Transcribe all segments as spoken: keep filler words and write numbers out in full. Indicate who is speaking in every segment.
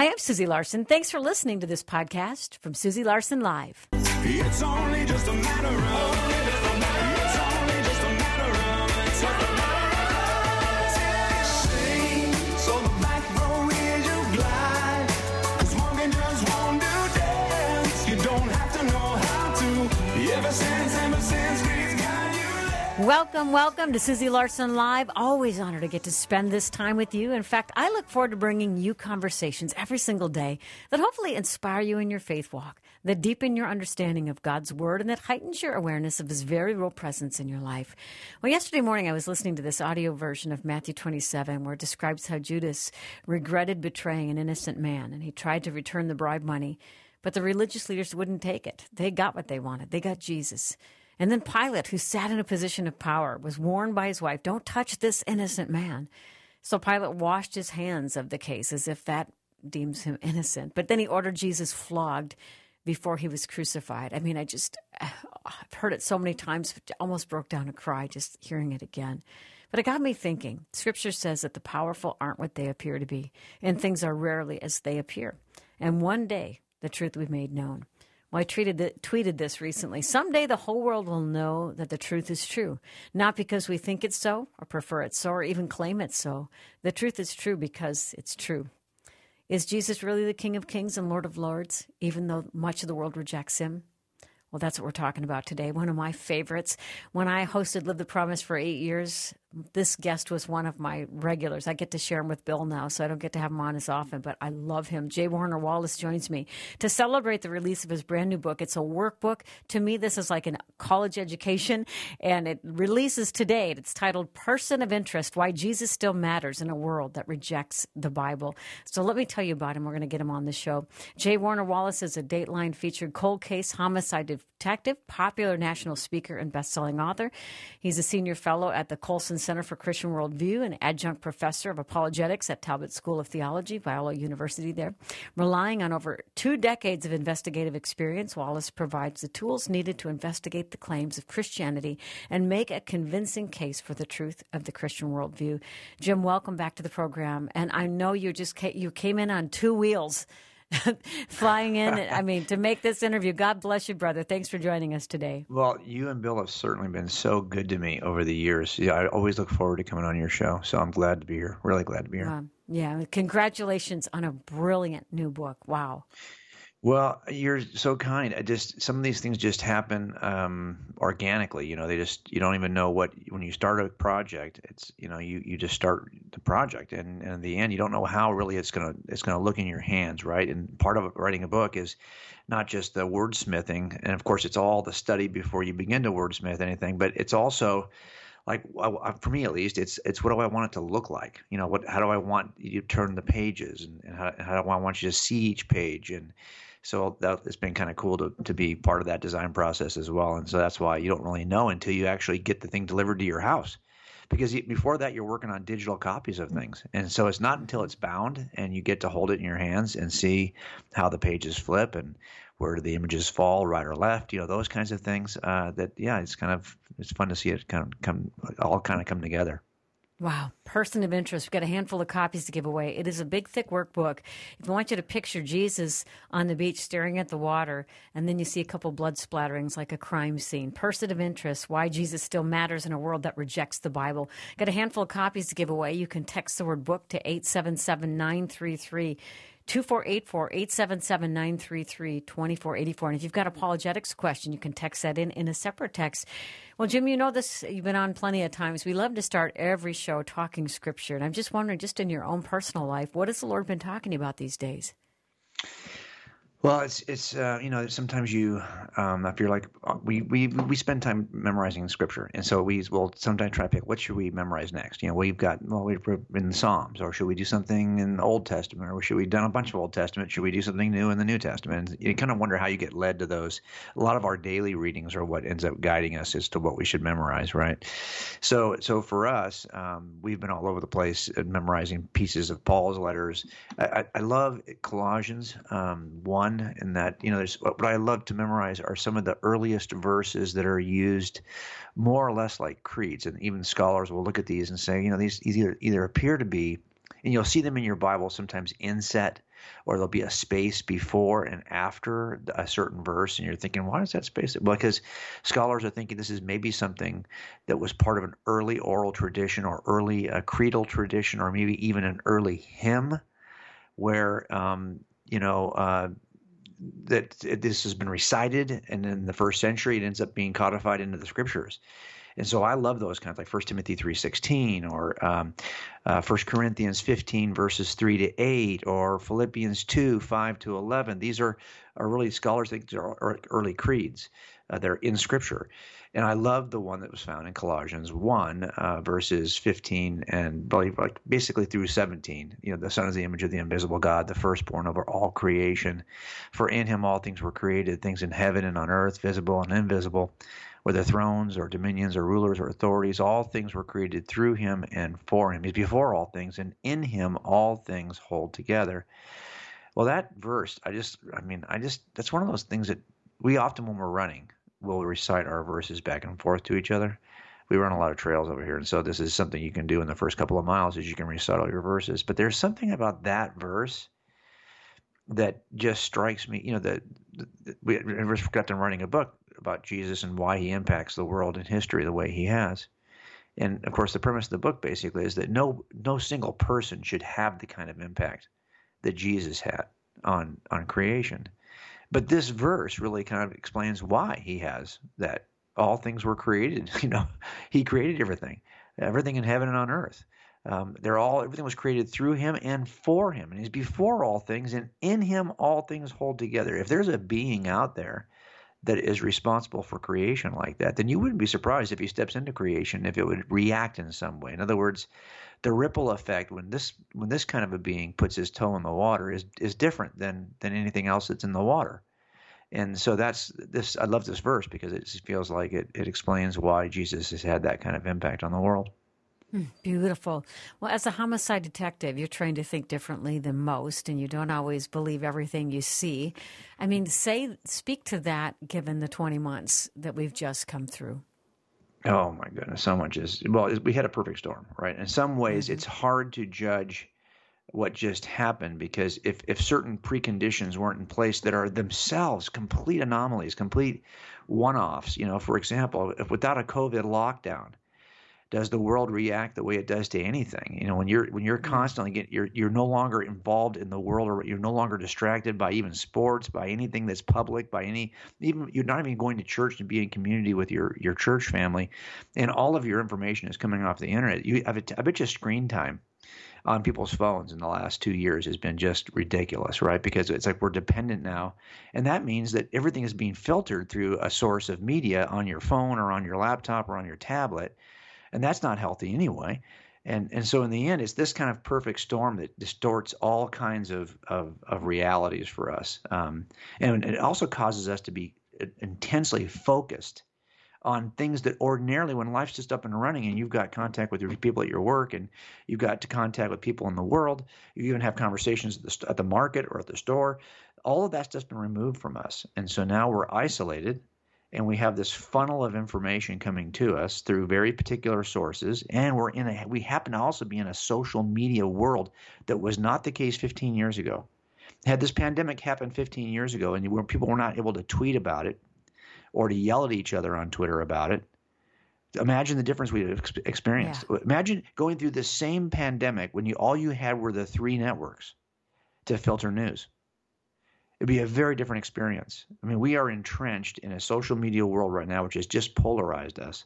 Speaker 1: Hi, I'm Susie Larson. Thanks for listening to this podcast from Susie Larson Live.
Speaker 2: It's only just a matter of, it's only just a matter of time. Sing, so the back row is your glide. 'Cause walking just won't do dance. You don't have to know how to. Ever since, ever since we've got you there.
Speaker 1: Welcome, welcome to Susie Larson Live. Always honored to get to spend this time with you. In fact, I look forward to bringing you conversations every single day that hopefully inspire you in your faith walk, that deepen your understanding of God's Word, and that heightens your awareness of His very real presence in your life. Well, yesterday morning I was listening to this audio version of Matthew twenty-seven where it describes how Judas regretted betraying an innocent man, and he tried to return the bribe money, but the religious leaders wouldn't take it. They got what they wanted. They got Jesus. And then Pilate, who sat in a position of power, was warned by his wife, don't touch this innocent man. So Pilate washed his hands of the case as if that deems him innocent. But then he ordered Jesus flogged before he was crucified. I mean, I just, I've heard it so many times, almost broke down and cried just hearing it again. But it got me thinking. Scripture says that the powerful aren't what they appear to be, and things are rarely as they appear. And one day, the truth will be made known. Well, I tweeted, the, tweeted this recently. Someday the whole world will know that the truth is true, not because we think it's so or prefer it so or even claim it's so. The truth is true because it's true. Is Jesus really the King of Kings and Lord of Lords, even though much of the world rejects him? Well, that's what we're talking about today. One of my favorites. When I hosted Live the Promise for eight years, this guest was one of my regulars. I get to share him with Bill now, so I don't get to have him on as often, but I love him. J. Warner Wallace joins me to celebrate the release of his brand new book. It's a workbook. To me, this is like a college education, and it releases today. It's titled Person of Interest, Why Jesus Still Matters in a World That Rejects the Bible. So let me tell you about him. We're going to get him on the show. J. Warner Wallace is a Dateline featured cold case homicide detective, popular national speaker, and best-selling author. He's a senior fellow at the Colson Center for Christian Worldview and adjunct professor of apologetics at Talbot School of Theology, Biola University there. Relying on over two decades of investigative experience, Wallace provides the tools needed to investigate the claims of Christianity and make a convincing case for the truth of the Christian worldview. Jim, welcome back to the program. And I know you just came, you came in on two wheels. Flying in, I mean, to make this interview. God bless you, brother. Thanks for joining us today.
Speaker 3: Well, you and Bill have certainly been so good to me over the years. Yeah, I always look forward to coming on your show, so I'm glad to be here. Really glad to be here.
Speaker 1: Um, yeah, congratulations on a brilliant new book. Wow.
Speaker 3: Well, you're so kind. I just some of these things just happen um, organically. You know, they just you don't even know what when you start a project. It's you know you, you just start the project, and, and in the end, you don't know how really it's gonna it's gonna look in your hands, right? And part of writing a book is not just the wordsmithing, and of course, it's all the study before you begin to wordsmith anything, but it's also like for me at least, it's it's what do I want it to look like? You know, what how do I want you to turn the pages, and, and how, how do I want you to see each page? And so that, it's been kind of cool to to be part of that design process as well. And so that's why you don't really know until you actually get the thing delivered to your house. Because before that, you're working on digital copies of things. And so it's not until it's bound and you get to hold it in your hands and see how the pages flip and where do the images fall, right or left, you know, those kinds of things uh, that, yeah, it's kind of it's fun to see it kind of come all kind of come together.
Speaker 1: Wow. Person of Interest. We've got a handful of copies to give away. It is a big, thick workbook. If I want you to picture Jesus on the beach staring at the water, and then you see a couple blood splatterings like a crime scene. Person of Interest, Why Jesus Still Matters in a World That Rejects the Bible. Got a handful of copies to give away. You can text the word book to eight seven seven, nine three three, two four eight four, eight seven seven, nine three three, two four eight four. And if you've got apologetics question, you can text that in in a separate text. Well, Jim, you know this. You've been on plenty of times. We love to start every show talking Scripture. And I'm just wondering, just in your own personal life, what has the Lord been talking about these days?
Speaker 3: Well, it's it's uh, you know sometimes you um, I feel like we, we we spend time memorizing Scripture, and so we will sometimes try to pick what should we memorize next. You know, we've got well we've in the Psalms, or should we do something in the Old Testament, or should we done a bunch of Old Testament? Should we do something new in the New Testament? And you kind of wonder how you get led to those. A lot of our daily readings are what ends up guiding us as to what we should memorize, right? So so for us, um, we've been all over the place at memorizing pieces of Paul's letters. I, I, I love Colossians um, one. In that, you know, there's what I love to memorize are some of the earliest verses that are used more or less like creeds. And even scholars will look at these and say, you know, these either either appear to be, and you'll see them in your Bible sometimes inset or there'll be a space before and after a certain verse, and you're thinking, why is that space? Well, because scholars are thinking this is maybe something that was part of an early oral tradition or early uh, creedal tradition, or maybe even an early hymn where, um, you know, uh, that this has been recited, and in the first century it ends up being codified into the scriptures. And so I love those kinds, like First Timothy three sixteen, or um, uh, First Corinthians fifteen verses three to eight, or Philippians two five to eleven. These are, are really, scholars think are early creeds. Uh, they're in Scripture. And I love the one that was found in Colossians one, uh, verses fifteen and like basically through seventeen. You know, the Son is the image of the invisible God, the firstborn over all creation. For in him all things were created, things in heaven and on earth, visible and invisible, whether thrones or dominions or rulers or authorities. All things were created through him and for him. He's before all things, and in him all things hold together. Well, that verse, I just, I mean, I just, that's one of those things that we often, when we're running, we'll recite our verses back and forth to each other. We run a lot of trails over here, and so this is something you can do in the first couple of miles, is you can recite all your verses. But there's something about that verse that just strikes me. You know, that we never forgot them writing a book about Jesus and why he impacts the world and history the way he has. And of course, the premise of the book basically is that no no single person should have the kind of impact that Jesus had on on creation. But this verse really kind of explains why he has that. All things were created. You know, he created everything, everything in heaven and on earth. Um, they're all, everything was created through him and for him, and he's before all things, and in him all things hold together. If there's a being out there that is responsible for creation like that, then you wouldn't be surprised if he steps into creation if it would react in some way. In other words, the ripple effect when this when this kind of a being puts his toe in the water is is different than than anything else that's in the water. And so that's this. I love this verse because it feels like it, it explains why Jesus has had that kind of impact on the world.
Speaker 1: Beautiful. Well, as a homicide detective, you're trained to think differently than most, and you don't always believe everything you see. I mean, say, speak to that given the twenty months that we've just come through.
Speaker 3: Oh, my goodness. So much is, well, we had a perfect storm, right? In some ways, mm-hmm. It's hard to judge what just happened, because if, if certain preconditions weren't in place that are themselves complete anomalies, complete one-offs, you know, for example, if without a COVID lockdown, does the world react the way it does to anything? You know, when you're when you're constantly get you're you're no longer involved in the world, or you're no longer distracted by even sports, by anything that's public, by any even you're not even going to church and be in community with your your church family, and all of your information is coming off the internet. You I bet, I bet you screen time on people's phones in the last two years has been just ridiculous, right? Because it's like we're dependent now. And that means that everything is being filtered through a source of media on your phone or on your laptop or on your tablet. And that's not healthy anyway. And and so in the end, it's this kind of perfect storm that distorts all kinds of, of, of realities for us. Um, and it also causes us to be intensely focused on things that ordinarily, when life's just up and running and you've got contact with your people at your work and you've got to contact with people in the world, you even have conversations at the, at the market or at the store, all of that's just been removed from us. And so now we're isolated, and we have this funnel of information coming to us through very particular sources, and we're in a we happen to also be in a social media world that was not the case fifteen years ago. Had this pandemic happened fifteen years ago, and where people were not able to tweet about it or to yell at each other on Twitter about it, imagine the difference we have experienced. Yeah. Imagine going through the same pandemic when you all you had were the three networks to filter news. It'd be a very different experience. I mean, we are entrenched in a social media world right now, which has just polarized us.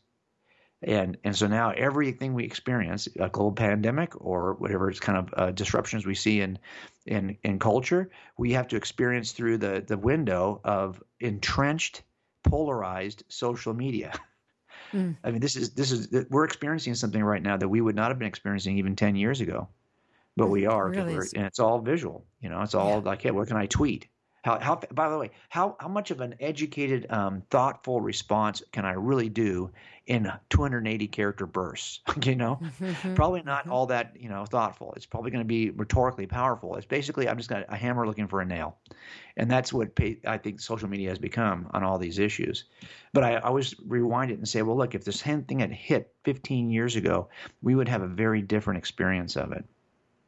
Speaker 3: And and so now everything we experience, a global pandemic or whatever it's kind of uh, disruptions we see in, in in culture, we have to experience through the, the window of entrenched, polarized social media. Mm. I mean, this is this is we're experiencing something right now that we would not have been experiencing even ten years ago, but we are,
Speaker 1: it really
Speaker 3: we're, and it's all visual. You know, it's all yeah. like, hey, what can I tweet? How, how, by the way, how, how much of an educated, um, thoughtful response can I really do in two hundred eighty character bursts? You know, mm-hmm. probably not mm-hmm. all that, you know, thoughtful. It's probably going to be rhetorically powerful. It's basically, I'm just got a hammer looking for a nail. And that's what pay, I think social media has become on all these issues. But I always rewind it and say, well, look, if this thing had hit fifteen years ago, we would have a very different experience of it.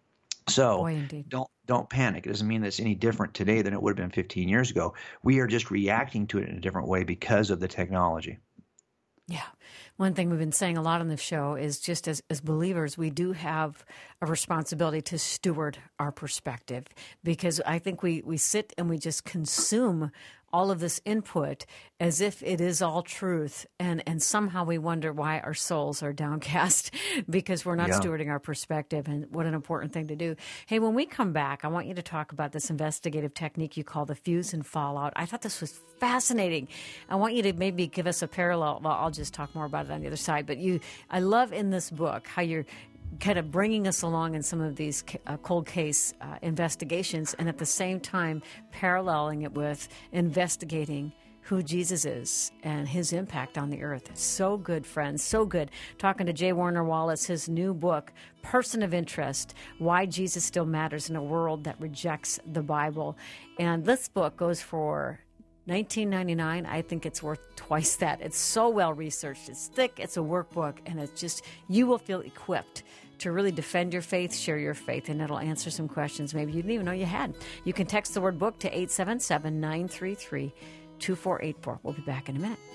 Speaker 3: So
Speaker 1: Boy, indeed.
Speaker 3: don't don't panic. It doesn't mean that it's any different today than it would have been fifteen years ago. We are just reacting to it in a different way because of the technology.
Speaker 1: Yeah. One thing we've been saying a lot on the show is just as, as believers, we do have a responsibility to steward our perspective, because I think we, we sit and we just consume all of this input as if it is all truth. And, and somehow we wonder why our souls are downcast because we're not
Speaker 3: Yeah.
Speaker 1: stewarding our perspective. And what an important thing to do. Hey, when we come back, I want you to talk about this investigative technique you call the fuse and fallout. I thought this was fascinating. I want you to maybe give us a parallel. Well, I'll just talk more about it on the other side. But you, I love in this book how you're kind of bringing us along in some of these uh, cold case uh, investigations, and at the same time paralleling it with investigating who Jesus is and his impact on the earth. It's so good, friends, so good. Talking to J. Warner Wallace, his new book, Person of Interest, Why Jesus Still Matters in a World That Rejects the Bible. And this book goes for nineteen ninety-nine. I think it's worth twice that. It's so well researched. It's thick. It's a workbook, and it's just, you will feel equipped to really defend your faith, share your faith, and it'll answer some questions maybe you didn't even know you had. You can text the word book to eight seven seven, nine three three, two four eight four. We'll be back in a minute.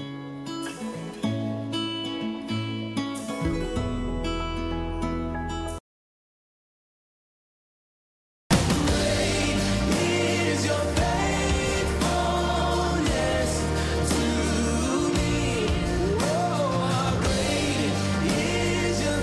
Speaker 2: Is your faithfulness to me? Oh, great is your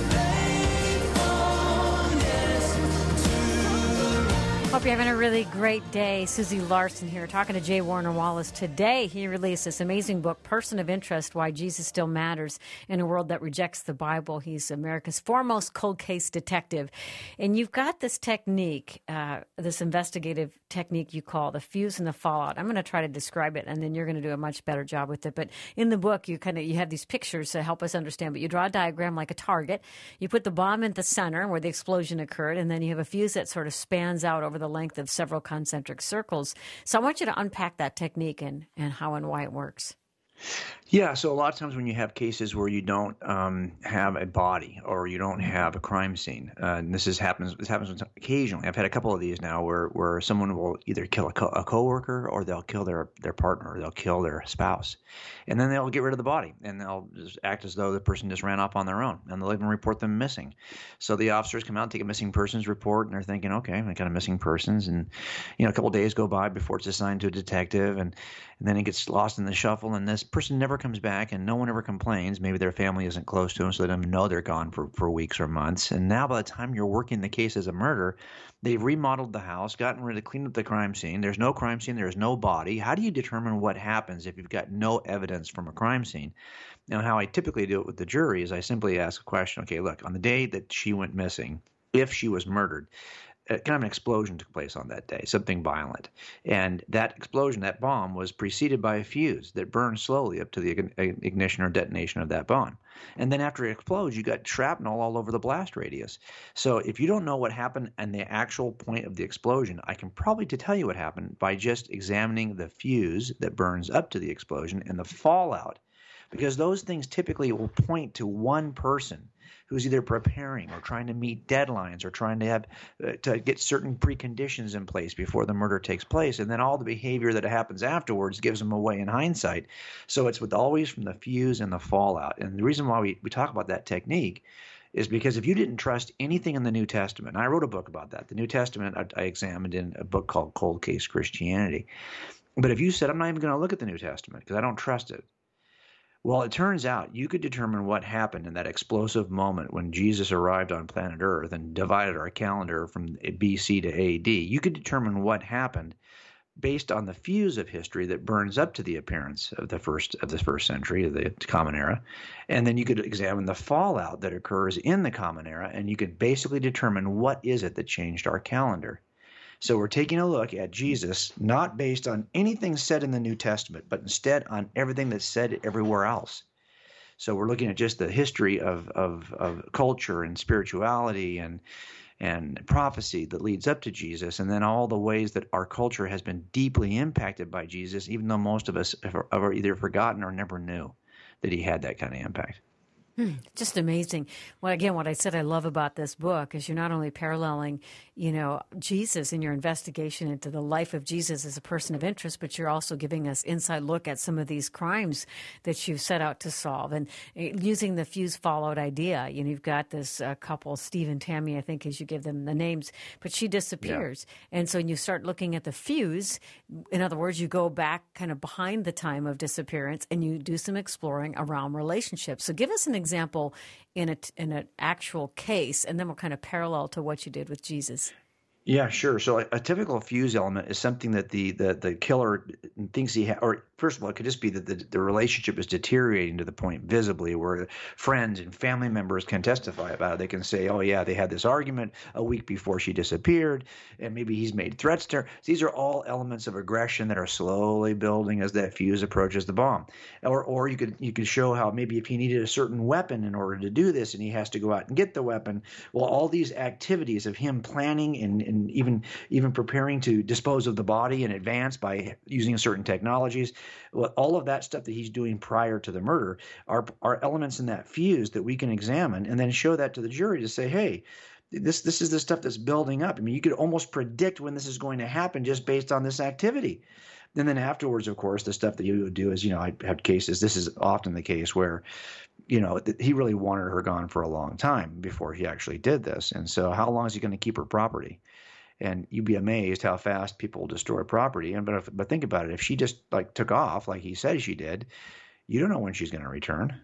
Speaker 2: faithfulness to me.
Speaker 1: Hope you're having a really great day. Susie Larson here, talking to J. Warner Wallace. Today, he released this amazing book, Person of Interest, Why Jesus Still Matters in a World That Rejects the Bible. He's America's foremost cold case detective. And you've got this technique, uh, this investigative technique you call the fuse and the fallout. I'm going to try to describe it, and then you're going to do a much better job with it. But in the book, you kind of you have these pictures to help us understand. But you draw a diagram like a target. You put the bomb in the center where the explosion occurred, and then you have a fuse that sort of spans out over the length of several concentric circles. So I want you to unpack that technique and, and how and why it works.
Speaker 3: Yeah, so a lot of times when you have cases where you don't um, have a body or you don't have a crime scene, uh, and this is happens this happens occasionally. I've had a couple of these now where, where someone will either kill a, co- a coworker or they'll kill their, their partner or they'll kill their spouse, and then they'll get rid of the body and they'll just act as though the person just ran off on their own, and they'll even report them missing. So the officers come out and take a missing persons report, and they're thinking, okay, I got a missing persons, and you know a couple of days go by before it's assigned to a detective, and and then it gets lost in the shuffle, and this person never comes back, and no one ever complains. Maybe their family isn't close to them, so they don't even know they're gone for, for weeks or months. And now by the time you're working the case as a murder, they've remodeled the house, gotten rid of, cleaned up the crime scene. There's no crime scene. There's no body. How do you determine what happens if you've got no evidence from a crime scene? Now, how I typically do it with the jury is I simply ask a question. Okay, look, on the day that she went missing, if she was murdered, Uh, kind of an explosion took place on that day, something violent. And that explosion, that bomb, was preceded by a fuse that burned slowly up to the ign- ignition or detonation of that bomb. And then after it explodes, you got shrapnel all over the blast radius. So if you don't know what happened and the actual point of the explosion, I can probably tell you what happened by just examining the fuse that burns up to the explosion and the fallout, because those things typically will point to one person who's either preparing or trying to meet deadlines or trying to have uh, to get certain preconditions in place before the murder takes place, and then all the behavior that happens afterwards gives them away in hindsight. So it's with always from the fuse and the fallout. And the reason why we, we talk about that technique is because if you didn't trust anything in the New Testament, and I wrote a book about that. The New Testament I, I examined in a book called Cold Case Christianity. But if you said, I'm not even going to look at the New Testament because I don't trust it, well, it turns out you could determine what happened in that explosive moment when Jesus arrived on planet Earth and divided our calendar from B C to A D. You could determine what happened based on the fuse of history that burns up to the appearance of the first of the first century, of the Common Era, and then you could examine the fallout that occurs in the Common Era, and you could basically determine what is it that changed our calendar. So we're taking a look at Jesus, not based on anything said in the New Testament, but instead on everything that's said everywhere else. So we're looking at just the history of, of, of culture and spirituality and and prophecy that leads up to Jesus, and then all the ways that our culture has been deeply impacted by Jesus, even though most of us have, have either forgotten or never knew that he had that kind of impact.
Speaker 1: Just amazing. Well, again, what I said I love about this book is you're not only paralleling, you know, Jesus in your investigation into the life of Jesus as a person of interest, but you're also giving us inside look at some of these crimes that you've set out to solve. And using the fuse fallout idea, you know, you've got this uh, couple, Steve and Tammy, I think, as you give them the names, but she disappears. Yeah. And so when you start looking at the fuse, in other words, you go back kind of behind the time of disappearance and you do some exploring around relationships. So give us an example in a in an actual case, and then we'll kind of parallel to what you did with Jesus.
Speaker 3: Yeah, sure. So a, a typical fuse element is something that the the, the killer thinks he ha- or first of all, it could just be that the, the relationship is deteriorating to the point visibly where friends and family members can testify about it. They can say, oh, yeah, they had this argument a week before she disappeared, and maybe he's made threats to her. These are all elements of aggression that are slowly building as that fuse approaches the bomb. Or or you could you could show how maybe if he needed a certain weapon in order to do this and he has to go out and get the weapon, well, all these activities of him planning and, and and even even preparing to dispose of the body in advance by using certain technologies, well, all of that stuff that he's doing prior to the murder are are elements in that fuse that we can examine and then show that to the jury to say, hey, this this is the stuff that's building up. I mean, you could almost predict when this is going to happen just based on this activity. And then afterwards, of course, the stuff that you would do is, you know, I had cases, this is often the case where, you know, th- he really wanted her gone for a long time before he actually did this. And so how long is he going to keep her property? And you'd be amazed how fast people destroy property. And but if, but think about it. If she just like took off like he said she did, you don't know when she's going to return.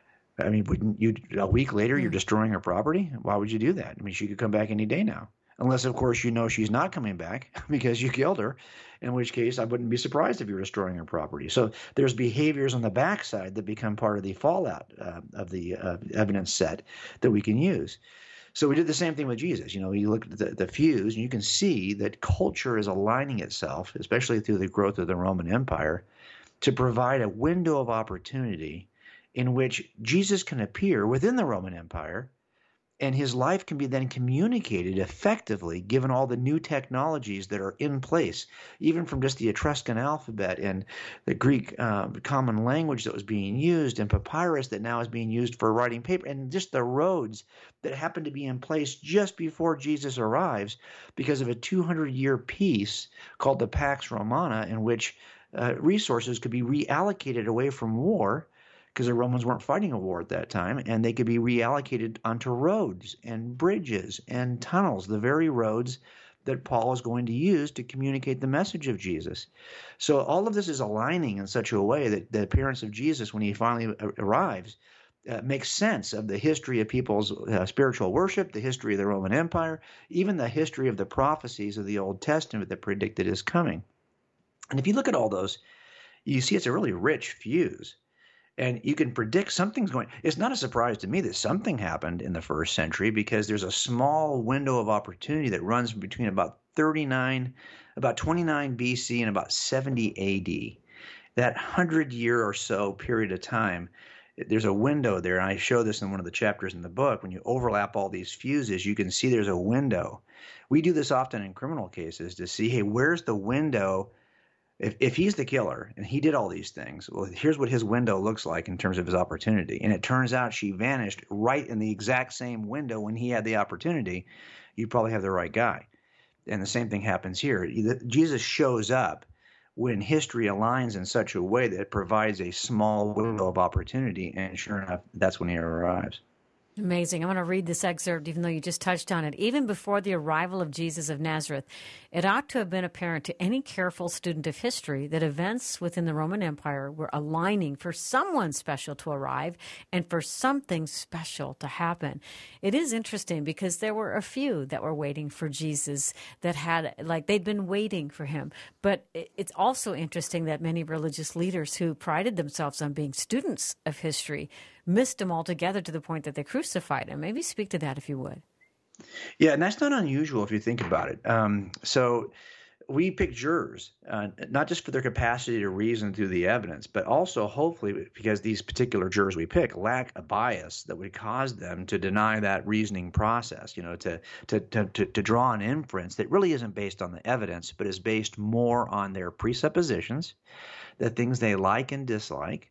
Speaker 3: I mean, wouldn't you a week later you're destroying her property? Why would you do that? I mean, she could come back any day now. Unless, of course, you know she's not coming back because you killed her, in which case I wouldn't be surprised if you're destroying her property. So there's behaviors on the backside that become part of the fallout uh, of the uh, evidence set that we can use. So we did the same thing with Jesus. You know, you look at the, the fuse, and you can see that culture is aligning itself, especially through the growth of the Roman Empire, to provide a window of opportunity in which Jesus can appear within the Roman Empire, and his life can be then communicated effectively given all the new technologies that are in place, even from just the Etruscan alphabet and the Greek uh, common language that was being used and papyrus that now is being used for writing paper, and just the roads that happen to be in place just before Jesus arrives because of a two hundred year peace called the Pax Romana, in which uh, resources could be reallocated away from war, because the Romans weren't fighting a war at that time, and they could be reallocated onto roads and bridges and tunnels, the very roads that Paul is going to use to communicate the message of Jesus. So all of this is aligning in such a way that the appearance of Jesus when he finally arrives uh, makes sense of the history of people's uh, spiritual worship, the history of the Roman Empire, even the history of the prophecies of the Old Testament that predicted his coming. And if you look at all those, you see it's a really rich fuse. And you can predict something's going – it's not a surprise to me that something happened in the first century because there's a small window of opportunity that runs between about thirty-nine – about twenty-nine B C and about seventy A D. That hundred-year or so period of time, there's a window there, and I show this in one of the chapters in the book. When you overlap all these fuses, you can see there's a window. We do this often in criminal cases to see, hey, where's the window – If if he's the killer and he did all these things, well, here's what his window looks like in terms of his opportunity. And it turns out she vanished right in the exact same window when he had the opportunity. You probably have the right guy. And the same thing happens here. Jesus shows up when history aligns in such a way that it provides a small window of opportunity. And sure enough, that's when he arrives.
Speaker 1: Amazing. I want to read this excerpt, even though you just touched on it. Even before the arrival of Jesus of Nazareth, it ought to have been apparent to any careful student of history that events within the Roman Empire were aligning for someone special to arrive and for something special to happen. It is interesting because there were a few that were waiting for Jesus that had, like, they'd been waiting for him. But it's also interesting that many religious leaders who prided themselves on being students of history missed him altogether to the point that they crucified him. Maybe speak to that if you would.
Speaker 3: Yeah, and that's not unusual if you think about it. Um, so we pick jurors, uh, not just for their capacity to reason through the evidence, but also hopefully because these particular jurors we pick lack a bias that would cause them to deny that reasoning process, you know, to to to to, to draw an inference that really isn't based on the evidence, but is based more on their presuppositions, the things they like and dislike,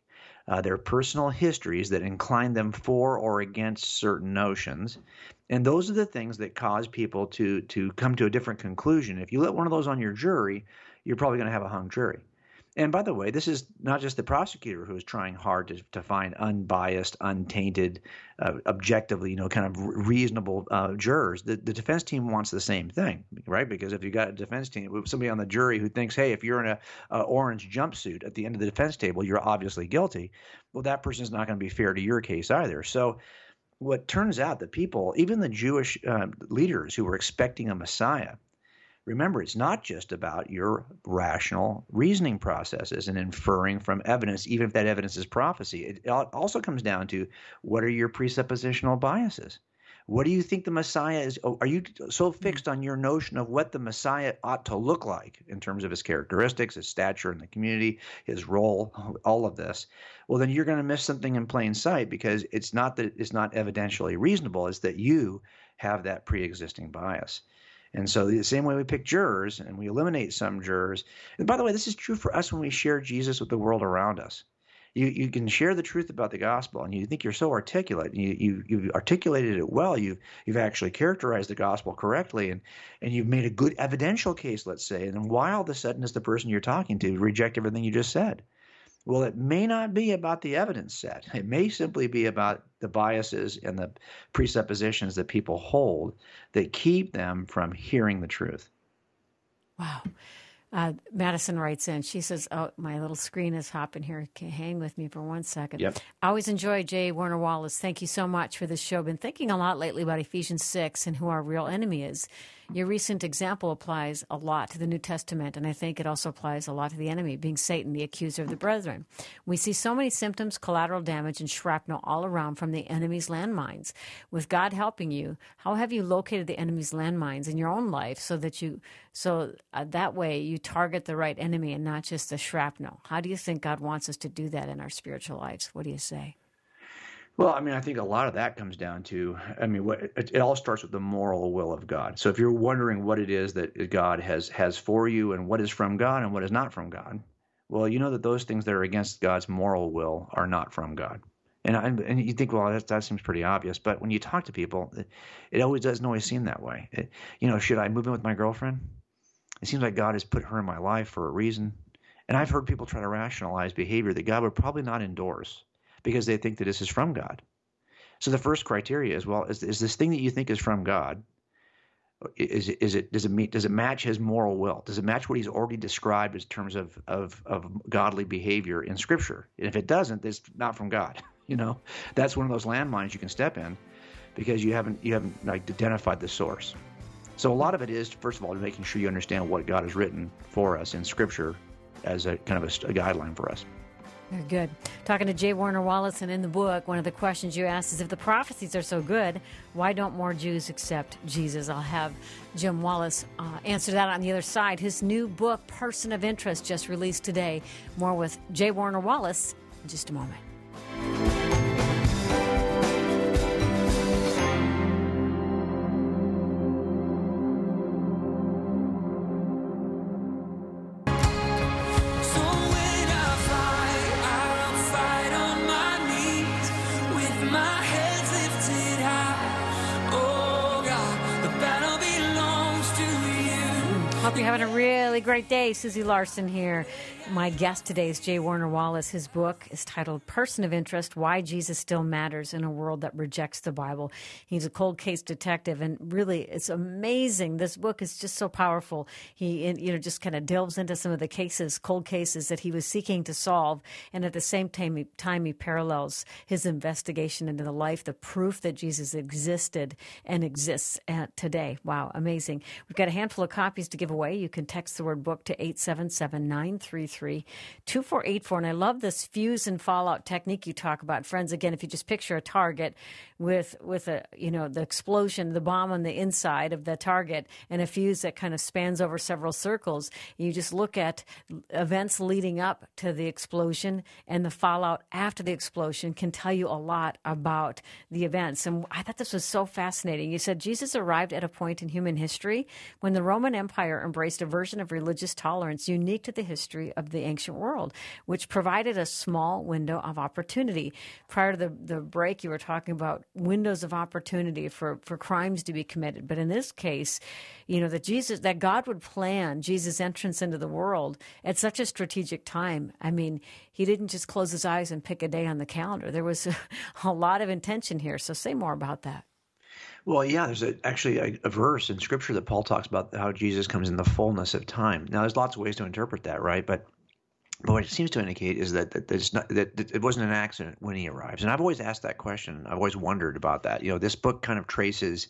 Speaker 3: uh, their personal histories that incline them for or against certain notions. And those are the things that cause people to to come to a different conclusion. If you let one of those on your jury, you're probably going to have a hung jury. And by the way, this is not just the prosecutor who is trying hard to, to find unbiased, untainted, uh, objectively, you know, kind of reasonable uh, jurors. The, the defense team wants the same thing, right? Because if you got a defense team, somebody on the jury who thinks, hey, if you're in a, a orange jumpsuit at the end of the defense table, you're obviously guilty. Well, that person's not going to be fair to your case either. So what turns out that people, even the Jewish uh, leaders who were expecting a Messiah, remember, it's not just about your rational reasoning processes and inferring from evidence, even if that evidence is prophecy. It also comes down to, what are your presuppositional biases? What do you think the Messiah is? Are you so fixed on your notion of what the Messiah ought to look like in terms of his characteristics, his stature in the community, his role, all of this? Well, then you're going to miss something in plain sight, because it's not that it's not evidentially reasonable. It's that you have that pre-existing bias. And so the same way we pick jurors and we eliminate some jurors. And by the way, this is true for us when we share Jesus with the world around us. You you can share the truth about the gospel, and you think you're so articulate, and you, you, you've articulated it well. You've, you've actually characterized the gospel correctly, and, and you've made a good evidential case, let's say. And then why all of a sudden does the person you're talking to reject everything you just said? Well, it may not be about the evidence set. It may simply be about the biases and the presuppositions that people hold that keep them from hearing the truth.
Speaker 1: Wow. Uh, Madison writes in. She says, oh, my little screen is hopping here. Okay, hang with me for one second.
Speaker 3: Yep.
Speaker 1: I always enjoy J. Warner Wallace. Thank you so much for this show. Been thinking a lot lately about Ephesians six and who our real enemy is. Your recent example applies a lot to the New Testament, and I think it also applies a lot to the enemy, being Satan, the accuser of the brethren. We see so many symptoms, collateral damage, and shrapnel all around from the enemy's landmines. With God helping you, how have you located the enemy's landmines in your own life so that you, so uh, that way you target the right enemy and not just the shrapnel? How do you think God wants us to do that in our spiritual lives? What do you say?
Speaker 3: Well, I mean, I think a lot of that comes down to, I mean, what, it, it all starts with the moral will of God. So if you're wondering what it is that God has has for you and what is from God and what is not from God, well, you know that those things that are against God's moral will are not from God. And I, and you think, well, that, that seems pretty obvious. But when you talk to people, it, it always doesn't always seem that way. It, you know, should I move in with my girlfriend? It seems like God has put her in my life for a reason. And I've heard people try to rationalize behavior that God would probably not endorse, because they think that this is from God. So the first criteria is, well, is, is this thing that you think is from God, is it, is it, does it meet, does it match his moral will? Does it match what he's already described in terms of, of, of godly behavior in Scripture? And if it doesn't, it's not from God. You know, that's one of those landmines you can step in, because you haven't, you haven't like identified the source. So a lot of it is, first of all, making sure you understand what God has written for us in Scripture as a kind of a, a guideline for us.
Speaker 1: Very good. Talking to J. Warner Wallace, and in the book, one of the questions you asked is, if the prophecies are so good, why don't more Jews accept Jesus? I'll have Jim Wallace uh, answer that on the other side. His new book, Person of Interest, just released today. More with J. Warner Wallace in just a moment. Hope you're having a really great day. Susie Larson here. My guest today is J. Warner Wallace. His book is titled Person of Interest, Why Jesus Still Matters in a World That Rejects the Bible. He's a cold case detective, and really it's amazing. This book is just so powerful. He you know, just kind of delves into some of the cases, cold cases that he was seeking to solve, and at the same time he, time he parallels his investigation into the life, the proof that Jesus existed and exists at today. Wow, amazing. We've got a handful of copies to give away. You can text the word book to eight seven seven, nine three three, two four eight four. And I love this fuse and fallout technique you talk about. Friends, again, if you just picture a target with with a, you know, the explosion, the bomb on the inside of the target, and a fuse that kind of spans over several circles, you just look at events leading up to the explosion, and the fallout after the explosion can tell you a lot about the events. And I thought this was so fascinating. You said Jesus arrived at a point in human history when the Roman Empire embraced a version of religious tolerance unique to the history of the ancient world, which provided a small window of opportunity. Prior to the, the break, you were talking about windows of opportunity for, for crimes to be committed. But in this case, you know, that Jesus, that God would plan Jesus' entrance into the world at such a strategic time. I mean, he didn't just close his eyes and pick a day on the calendar. There was a, a lot of intention here. So say more about that.
Speaker 3: Well, yeah, there's a, actually a, a verse in Scripture that Paul talks about how Jesus comes in the fullness of time. Now, there's lots of ways to interpret that, right? But but what it seems to indicate is that that, it's not, that, that it wasn't an accident when he arrives. And I've always asked that question. I've always wondered about that. You know, this book kind of traces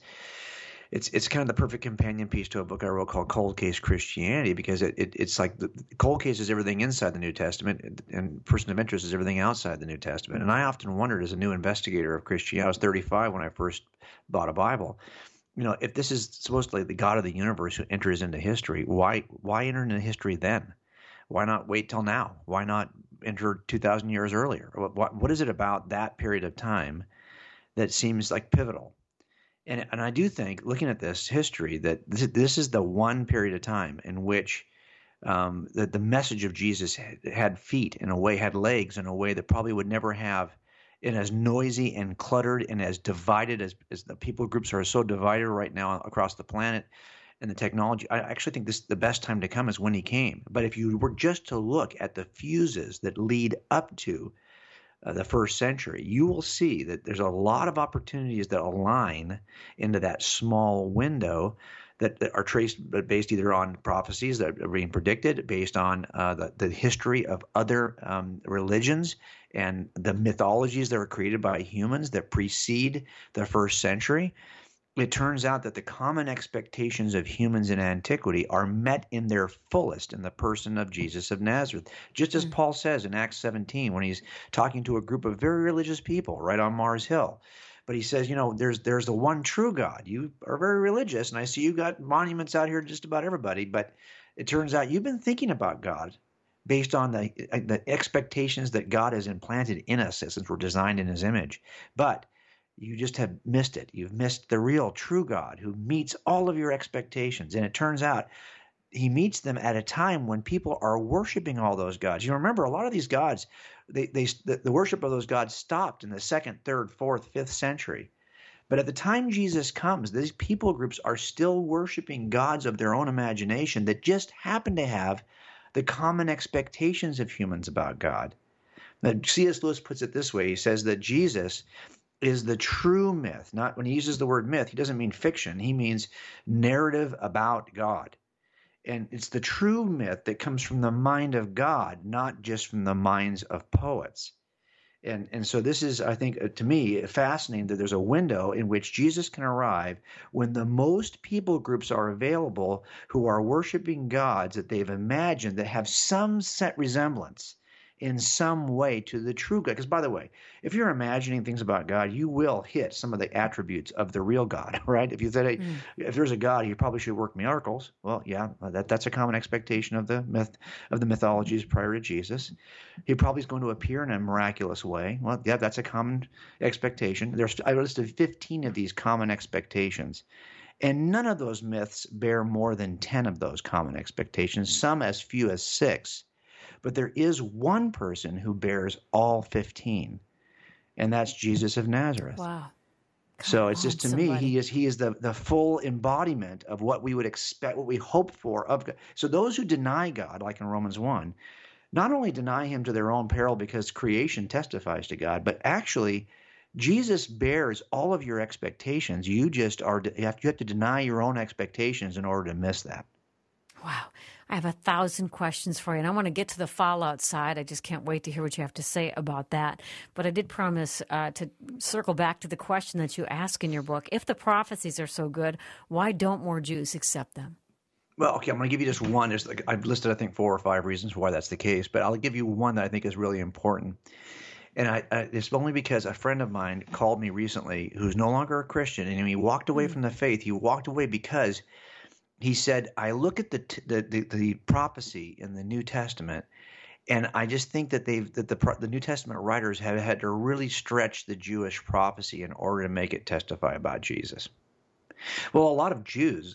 Speaker 3: – it's it's kind of the perfect companion piece to a book I wrote called Cold Case Christianity, because it, it it's like the Cold Case is everything inside the New Testament, and Person of Interest is everything outside the New Testament. And I often wondered, as a new investigator of Christianity – I was thirty-five when I first bought a Bible – you know, if this is supposedly the God of the universe who enters into history, why why enter into history then? Why not wait till now? Why not enter two thousand years earlier? What, what is it about that period of time that seems like pivotal? And and I do think, looking at this history, that this, this is the one period of time in which um, the, the message of Jesus had, had feet in a way, had legs in a way that probably would never have, and as noisy and cluttered and as divided as, as the people groups are so divided right now across the planet and the technology. I actually think this the best time to come is when he came. But if you were just to look at the fuses that lead up to uh, the first century, you will see that there's a lot of opportunities that align into that small window that, that are traced based either on prophecies that are being predicted, based on uh, the, the history of other um, religions and the mythologies that were created by humans that precede the first century. It turns out that the common expectations of humans in antiquity are met in their fullest in the person of Jesus of Nazareth. Just as mm. Paul says in Acts seventeen when he's talking to a group of very religious people right on Mars Hill. But he says, you know, there's there's the one true God. You are very religious, and I see you got monuments out here to just about everybody. But it turns out you've been thinking about God based on the the expectations that God has implanted in us since we're designed in his image. But you just have missed it. You've missed the real true God who meets all of your expectations. And it turns out he meets them at a time when people are worshiping all those gods. You remember, a lot of these gods, they, they, the, the worship of those gods stopped in the second, third, fourth, fifth century. But at the time Jesus comes, these people groups are still worshiping gods of their own imagination that just happen to have the common expectations of humans about God. Now, C S Lewis puts it this way. He says that Jesus is the true myth. Not when he uses the word myth, he doesn't mean fiction. He means narrative about God. And it's the true myth that comes from the mind of God, not just from the minds of poets. And and so this is, I think, uh, to me, fascinating that there's a window in which Jesus can arrive when the most people groups are available who are worshiping gods that they've imagined that have some set resemblance in some way to the true God. Because, by the way, if you're imagining things about God, you will hit some of the attributes of the real God, right? If you said, hey, mm. if there's a God, he probably should work miracles. Well, yeah, that that's a common expectation of the myth of the mythologies prior to Jesus. He probably is going to appear in a miraculous way. Well, yeah, that's a common expectation. There's I listed fifteen of these common expectations. And none of those myths bear more than ten of those common expectations, some as few as six. But there is one person who bears all fifteen, and that's Jesus of Nazareth.
Speaker 1: Wow. Come
Speaker 3: so it's just to
Speaker 1: somebody.
Speaker 3: me, he is he is the, the full embodiment of what we would expect, what we hope for of God. So those who deny God, like in Romans one, not only deny him to their own peril because creation testifies to God, but actually Jesus bears all of your expectations. You just are you have, you have to deny your own expectations in order to miss that.
Speaker 1: Wow. I have a thousand questions for you, and I want to get to the fallout side. I just can't wait to hear what you have to say about that. But I did promise uh, to circle back to the question that you ask in your book. If the prophecies are so good, why don't more Jews accept them?
Speaker 3: Well, okay, I'm going to give you just one. There's like, I've listed, I think, four or five reasons why that's the case, but I'll give you one that I think is really important. And I, I, it's only because a friend of mine called me recently who's no longer a Christian, and he walked away from the faith. He walked away because he said, I look at the, t- the, the the prophecy in the New Testament, and I just think that they've that the the New Testament writers have had to really stretch the Jewish prophecy in order to make it testify about Jesus. Well, a lot of Jews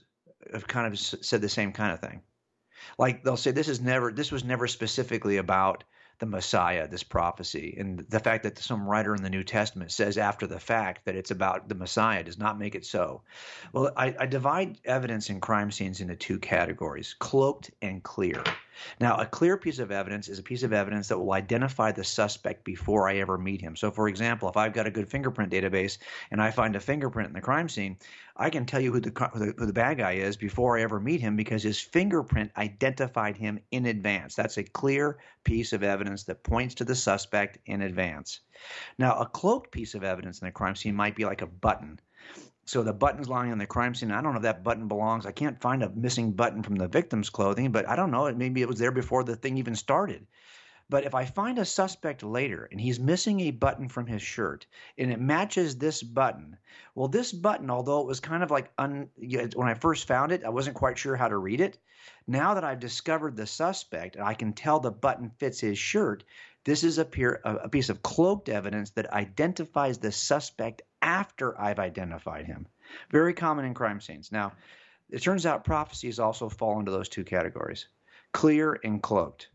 Speaker 3: have kind of s- said the same kind of thing. Like they'll say this is never this was never specifically about the Messiah, this prophecy, and the fact that some writer in the New Testament says after the fact that it's about the Messiah does not make it so. Well, I, I divide evidence in crime scenes into two categories: cloaked and clear. Now, a clear piece of evidence is a piece of evidence that will identify the suspect before I ever meet him. So, for example, if I've got a good fingerprint database and I find a fingerprint in the crime scene, I can tell you who the, who the, who the bad guy is before I ever meet him because his fingerprint identified him in advance. That's a clear piece of evidence that points to the suspect in advance. Now, a cloaked piece of evidence in the crime scene might be like a button. So the button's lying on the crime scene. I don't know if that button belongs. I can't find a missing button from the victim's clothing, but I don't know. Maybe it was there before the thing even started. But if I find a suspect later and he's missing a button from his shirt and it matches this button, well, this button, although it was kind of like un, when I first found it, I wasn't quite sure how to read it. Now that I've discovered the suspect and I can tell the button fits his shirt, this is a, peer, a piece of cloaked evidence that identifies the suspect after I've identified him. Very common in crime scenes. Now, it turns out prophecies also fall into those two categories, clear and cloaked.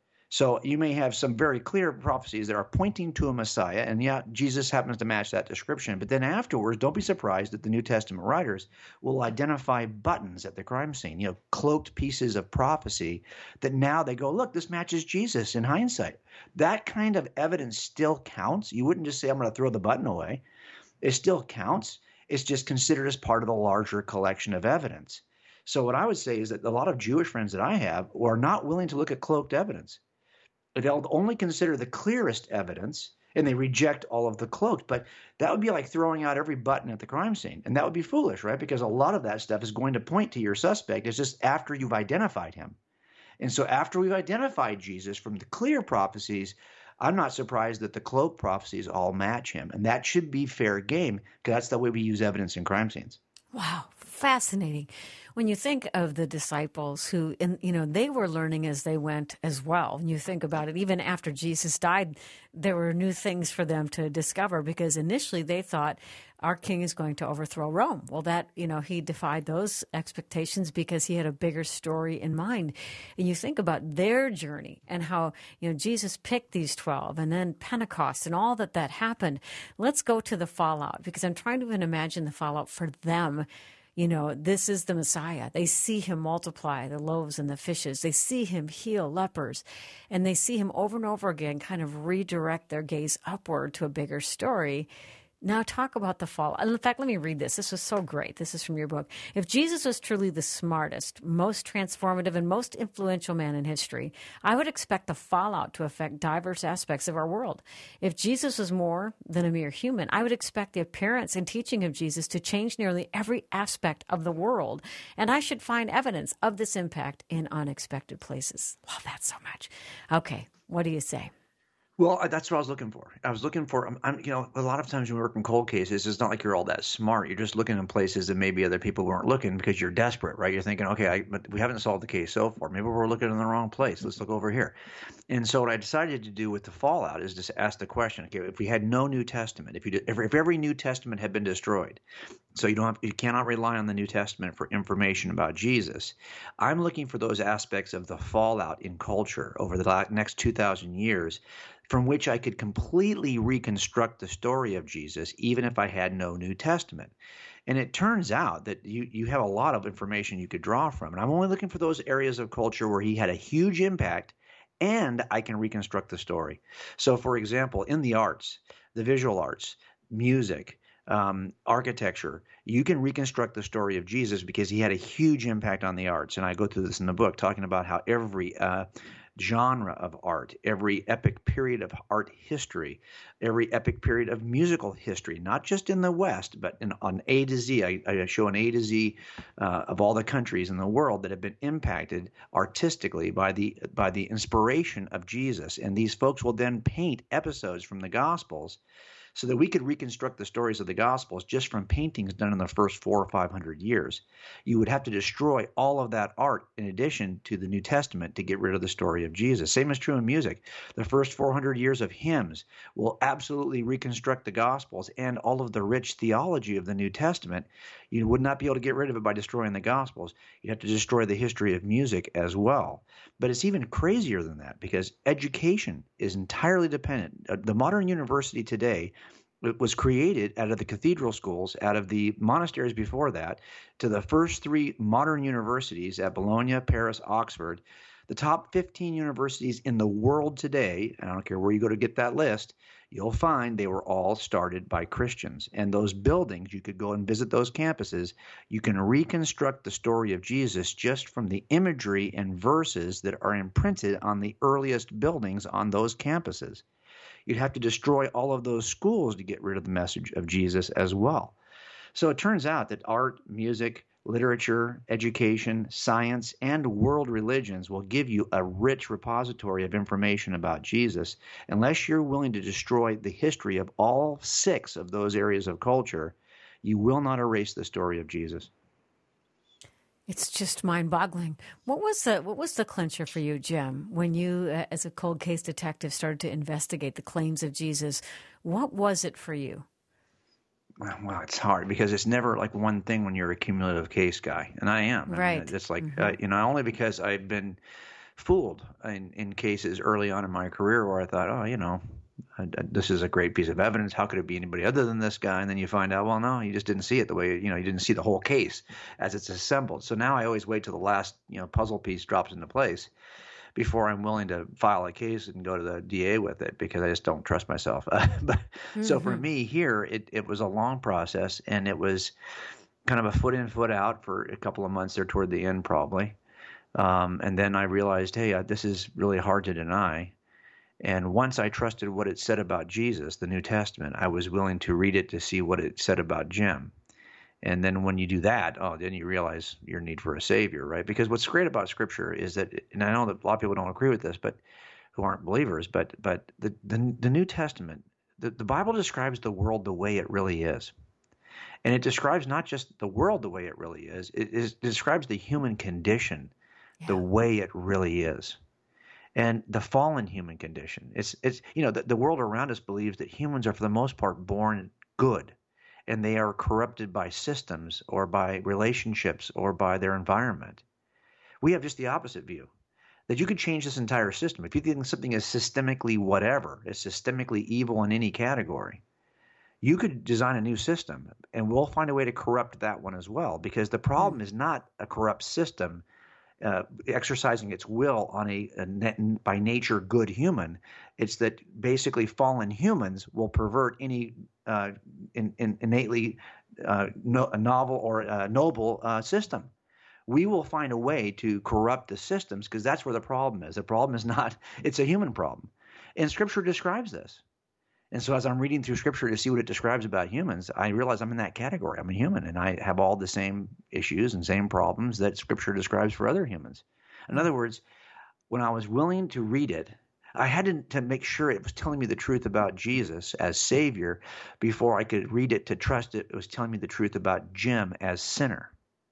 Speaker 3: So you may have some very clear prophecies that are pointing to a Messiah, and yeah, Jesus happens to match that description. But then afterwards, don't be surprised that the New Testament writers will identify buttons at the crime scene, you know, cloaked pieces of prophecy that now they go, look, this matches Jesus in hindsight. That kind of evidence still counts. You wouldn't just say, I'm going to throw the button away. It still counts. It's just considered as part of the larger collection of evidence. So what I would say is that a lot of Jewish friends that I have are not willing to look at cloaked evidence. They'll only consider the clearest evidence, and they reject all of the cloaked. But that would be like throwing out every button at the crime scene. And that would be foolish, right? Because a lot of that stuff is going to point to your suspect. It's just after you've identified him. And so after we've identified Jesus from the clear prophecies, I'm not surprised that the cloaked prophecies all match him. And that should be fair game, because that's the way we use evidence in crime scenes.
Speaker 1: Wow, fascinating. When you think of the disciples who, in, you know, they were learning as they went as well. And you think about it, even after Jesus died, there were new things for them to discover, because initially they thought our king is going to overthrow Rome. Well, that, you know, he defied those expectations because he had a bigger story in mind. And you think about their journey and how, you know, Jesus picked these twelve and then Pentecost and all that that happened. Let's go to the fallout, because I'm trying to even imagine the fallout for them. You know, this is the Messiah. They see him multiply the loaves and the fishes. They see him heal lepers. And they see him over and over again kind of redirect their gaze upward to a bigger story. Now talk about the fall. In fact, let me read this. This was so great. This is from your book. If Jesus was truly the smartest, most transformative, and most influential man in history, I would expect the fallout to affect diverse aspects of our world. If Jesus was more than a mere human, I would expect the appearance and teaching of Jesus to change nearly every aspect of the world. And I should find evidence of this impact in unexpected places. Love that so much. Okay, what do you say?
Speaker 3: Well, that's what I was looking for. I was looking for, I'm, I'm, you know, a lot of times when we work in cold cases, it's not like you're all that smart. You're just looking in places that maybe other people weren't looking because you're desperate, right? You're thinking, okay, I, but we haven't solved the case so far. Maybe we're looking in the wrong place. Let's look over here. And so what I decided to do with the fallout is just ask the question, okay, if we had no New Testament, if you did, if, if every New Testament had been destroyed, so you don't have, you cannot rely on the New Testament for information about Jesus, I'm looking for those aspects of the fallout in culture over the next two thousand years from which I could completely reconstruct the story of Jesus, even if I had no New Testament. And it turns out that you, you have a lot of information you could draw from. And I'm only looking for those areas of culture where he had a huge impact and I can reconstruct the story. So, for example, in the arts, the visual arts, music, um, architecture, you can reconstruct the story of Jesus because he had a huge impact on the arts. And I go through this in the book, talking about how every uh, genre of art, every epic period of art history, every epic period of musical history, not just in the West, but in, on A to Z. I, I show an A to Z uh, of all the countries in the world that have been impacted artistically by the by the inspiration of Jesus. And these folks will then paint episodes from the Gospels so that we could reconstruct the stories of the Gospels just from paintings done in the first four or five hundred years. You would have to destroy all of that art in addition to the New Testament to get rid of the story of Jesus. Same is true in music. The first four hundred years of hymns will absolutely reconstruct the Gospels and all of the rich theology of the New Testament. You would not be able to get rid of it by destroying the Gospels. You'd have to destroy the history of music as well. But it's even crazier than that, because education is entirely dependent. The modern university today was created out of the cathedral schools, out of the monasteries before that, to the first three modern universities at Bologna, Paris, Oxford. The top fifteen universities in the world today, I don't care where you go to get that list, you'll find they were all started by Christians. And those buildings, you could go and visit those campuses. You can reconstruct the story of Jesus just from the imagery and verses that are imprinted on the earliest buildings on those campuses. You'd have to destroy all of those schools to get rid of the message of Jesus as well. So it turns out that art, music, literature, education, science, and world religions will give you a rich repository of information about Jesus. Unless you're willing to destroy the history of all six of those areas of culture, you will not erase the story of Jesus.
Speaker 1: It's just mind-boggling. What was the what was the clincher for you, Jim, when you, uh, as a cold case detective, started to investigate the claims of Jesus? What was it for you?
Speaker 3: Well, it's hard because it's never like one thing when you're a cumulative case guy, and I am. I
Speaker 1: right.
Speaker 3: mean, it's like,
Speaker 1: mm-hmm.
Speaker 3: uh, you know, only because I've been fooled in, in cases early on in my career where I thought, oh, you know, I, I, this is a great piece of evidence. How could it be anybody other than this guy? And then you find out, well, no, you just didn't see it the way, you know, you didn't see the whole case as it's assembled. So now I always wait till the last, you know, puzzle piece drops into place before I'm willing to file a case and go to the D A with it, because I just don't trust myself. but mm-hmm. So for me here, it, it was a long process, and it was kind of a foot in, foot out for a couple of months there toward the end probably. Um, and then I realized, hey, uh, this is really hard to deny. And once I trusted what it said about Jesus, the New Testament, I was willing to read it to see what it said about Jim. And then when you do that, oh, then you realize your need for a Savior, right? Because what's great about Scripture is that, and I know that a lot of people don't agree with this, but who aren't believers, but but the the, the New Testament, the, the Bible describes the world the way it really is. And it describes not just the world the way it really is, it, is, it describes the human condition yeah. the way it really is. And the fallen human condition. It's, it's you know, the, the world around us believes that humans are for the most part born good, and they are corrupted by systems or by relationships or by their environment. We have just the opposite view, that you could change this entire system. If you think something is systemically whatever, is systemically evil in any category, you could design a new system, and we'll find a way to corrupt that one as well, because the problem is not a corrupt system Uh, exercising its will on a, a net, by nature good human. It's that basically fallen humans will pervert any uh, in, in innately uh, no, a novel or a noble uh, system. We will find a way to corrupt the systems, because that's where the problem is. The problem is not – it's a human problem. And Scripture describes this. And so as I'm reading through Scripture to see what it describes about humans, I realize I'm in that category. I'm a human, and I have all the same issues and same problems that Scripture describes for other humans. In other words, when I was willing to read it, I had to, to make sure it was telling me the truth about Jesus as Savior before I could read it to trust it. It was telling me the truth about Jim as sinner.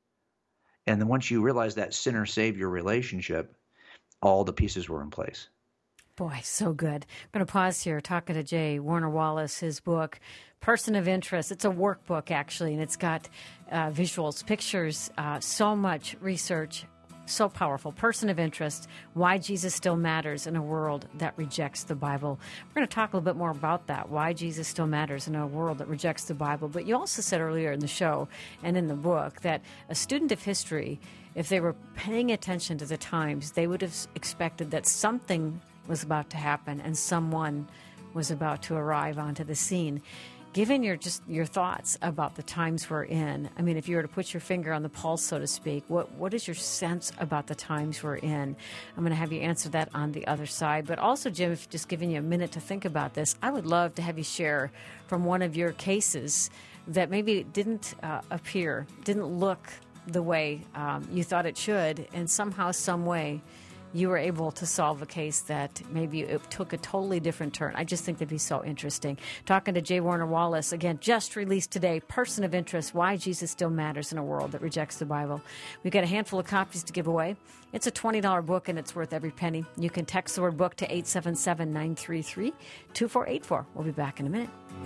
Speaker 3: And then once you realize that sinner-savior relationship, all the pieces were in place.
Speaker 1: Boy, so good. I'm going to pause here, talking to J. Warner Wallace, his book, Person of Interest. It's a workbook, actually, and it's got uh, visuals, pictures, uh, so much research, so powerful. Person of Interest, Why Jesus Still Matters in a World That Rejects the Bible. We're going to talk a little bit more about that, why Jesus still matters in a world that rejects the Bible. But you also said earlier in the show and in the book that a student of history, if they were paying attention to the times, they would have expected that something was about to happen and someone was about to arrive onto the scene. Given your just your thoughts about the times we're in, I mean, if you were to put your finger on the pulse, so to speak, what what is your sense about the times we're in? I'm going to have you answer that on the other side. But also, Jim, if just giving you a minute to think about this, I would love to have you share from one of your cases that maybe didn't uh, appear, didn't look the way um, you thought it should, and somehow, some way, you were able to solve a case that maybe it took a totally different turn. I just think that'd be so interesting. Talking to J. Warner Wallace, again, just released today, Person of Interest, Why Jesus Still Matters in a World That Rejects the Bible. We've got a handful of copies to give away. It's a twenty dollars book, and it's worth every penny. You can text the word book to eight seven seven, nine three three, two four eight four. We'll be back in a minute.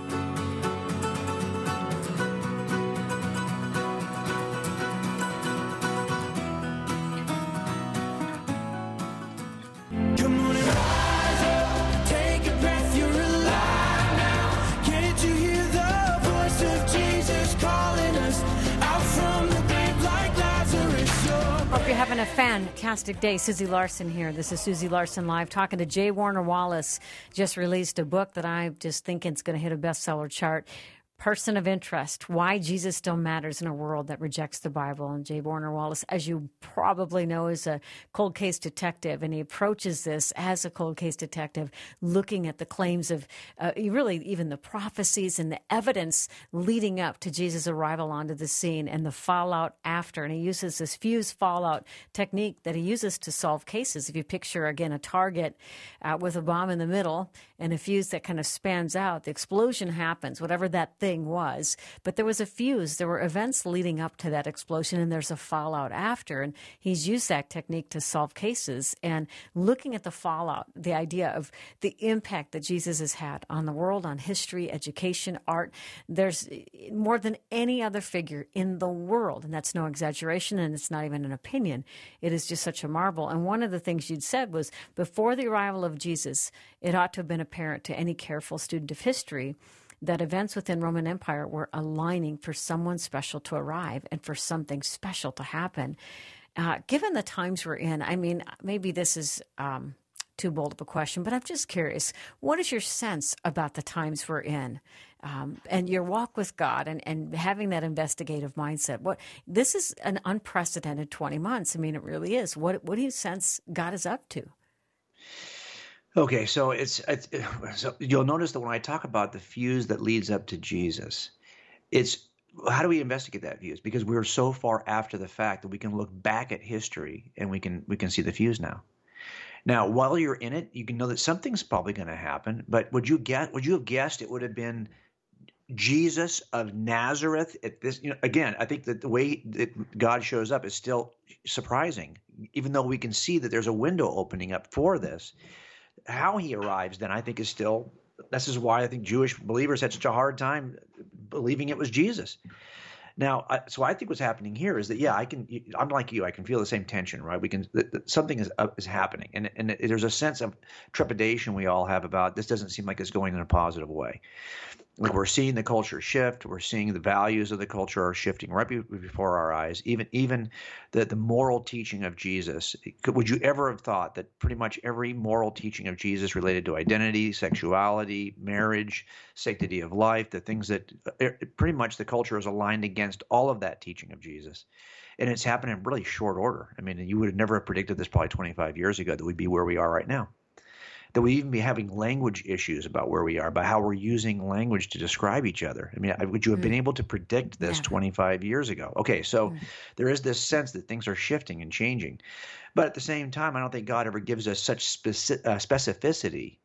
Speaker 2: Come on and rise up, take a breath, you're alive now. Can't you hear the voice of Jesus calling us out from the grave like Lazarus? Oh,
Speaker 1: Hope you're having a fantastic day. Susie Larson here. This is Susie Larson Live, talking to J. Warner Wallace. Just released a book that I just think it's going to hit a bestseller chart. Person of Interest, Why Jesus Still Matters in a World That Rejects the Bible. And J. Warner Wallace, as you probably know, is a cold case detective, and he approaches this as a cold case detective, looking at the claims of uh, really even the prophecies and the evidence leading up to Jesus' arrival onto the scene and the fallout after. And he uses this fuse fallout technique that he uses to solve cases. If you picture, again, a target uh, with a bomb in the middle and a fuse that kind of spans out, the explosion happens, whatever that thing was, but there was a fuse. There were events leading up to that explosion, and there's a fallout after. And he's used that technique to solve cases. And looking at the fallout, the idea of the impact that Jesus has had on the world, on history, education, art, there's more than any other figure in the world. And that's no exaggeration, and it's not even an opinion. It is just such a marvel. And one of the things you'd said was, before the arrival of Jesus, it ought to have been apparent to any careful student of history that events within Roman Empire were aligning for someone special to arrive and for something special to happen. Uh, given the times we're in, I mean, maybe this is um, too bold of a question, but I'm just curious, what is your sense about the times we're in um, and your walk with God and, and having that investigative mindset? What this is an unprecedented twenty months. I mean, it really is. What, what do you sense God is up to?
Speaker 3: Okay, so it's, it's so you'll notice that when I talk about the fuse that leads up to Jesus, it's how do we investigate that fuse? Because we're so far after the fact that we can look back at history and we can we can see the fuse now. Now, while you're in it, you can know that something's probably going to happen. But would you get would you have guessed it would have been Jesus of Nazareth at this? You know, again, I think that the way that God shows up is still surprising, even though we can see that there's a window opening up for this. How he arrives then, I think, is still – this is why I think Jewish believers had such a hard time believing it was Jesus. Now, I, so I think what's happening here is that, yeah, I can – I'm like you. I can feel the same tension, right? We can – something is uh, is happening. And, and it, there's a sense of trepidation we all have about this doesn't seem like it's going in a positive way. Like we're seeing the culture shift. We're seeing the values of the culture are shifting right be- before our eyes. Even even the, the moral teaching of Jesus. Could, would you ever have thought that pretty much every moral teaching of Jesus related to identity, sexuality, marriage, sanctity of life, the things that pretty much the culture is aligned against all of that teaching of Jesus? And it's happened in really short order. I mean, you would have never predicted this probably twenty-five years ago that we'd be where we are right now. That we even be having language issues about where we are, about how we're using language to describe each other. I mean, would you have mm. been able to predict this yeah. twenty-five years ago? Okay, so mm. there is this sense that things are shifting and changing. But at the same time, I don't think God ever gives us such speci- uh, specificity.